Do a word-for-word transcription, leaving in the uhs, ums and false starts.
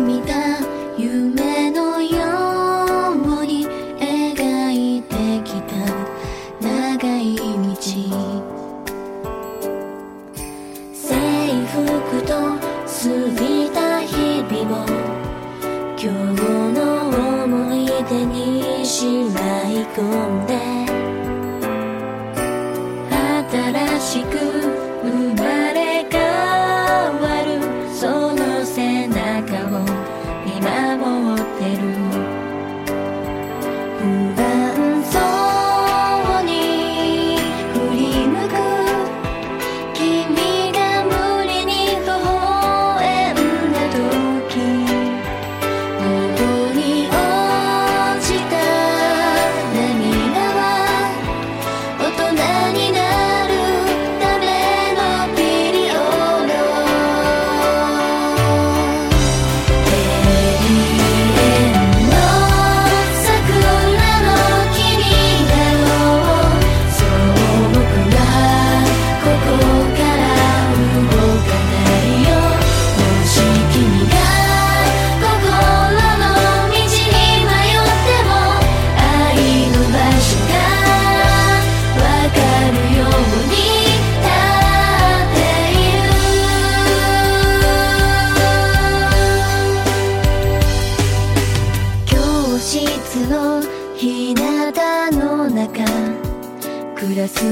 見た夢のように描いてきた長い道、制服と過ぎた日々を今日の思い出にしまい込んで、新しく生まれ変わるその背中を見守ってる。不安そうに振り向く君が無理に微笑んだ時、頬に落ちた涙は大人になるためのピリオド。永遠の桜の木になろう、そう僕はここから動かないよ。もし君が心の道に迷っても愛の場所がわかるように立っている。教室の日向の中、クラス